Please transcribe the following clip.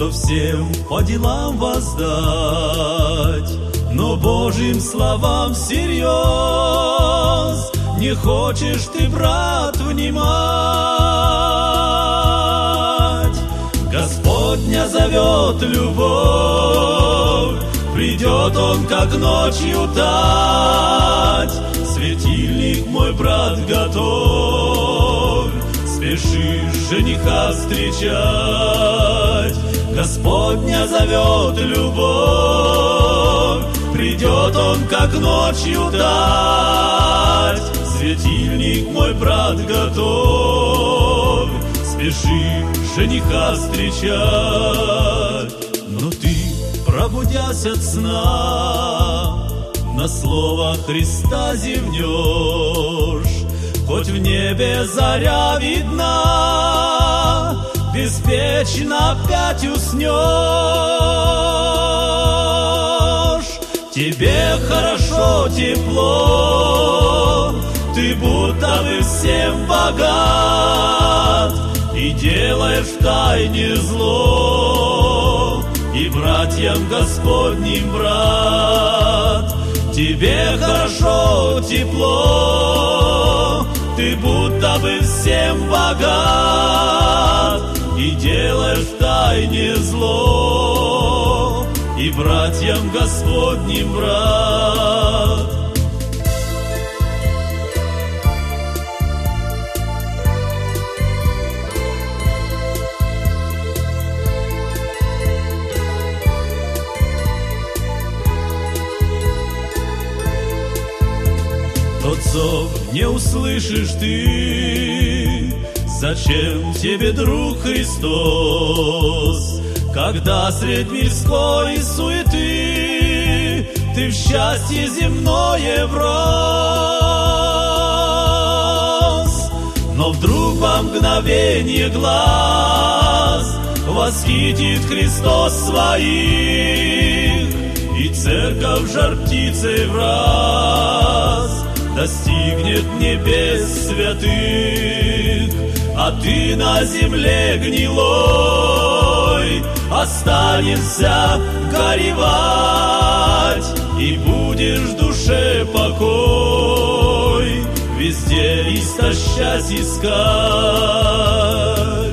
что всем по делам воздать, но Божьим словам всерьез не хочешь ты, брат, внимать. Господня зовет любовь, придет Он, как ночью тать. Светильник мой, брат, готов, спешишь жениха встречать. Господня зовет любовь, придет Он, как ночью тать. Светильник мой, брат, готов, спеши жениха встречать. Но ты, пробудясь от сна, на слово Христа зевнешь. Хоть в небе заря видна, беспечно опять уснешь. Тебе хорошо, тепло, ты будто бы всем богат, и делаешь втайне зло, и братьям Господним брат. Тебе хорошо, тепло, ты будто бы всем богат, и делаешь втайне зло, и братьям Господним брат. Тот зов не услышишь ты, зачем тебе, друг, Христос, когда средь мирской суеты ты в счастье земное врос. Но вдруг во мгновение глаз восхитит Христос своих, и церковь жар птицей враз достигнет небес святых, а ты на земле гнилой останешься горевать, и будешь в душе покой везде истощась искать.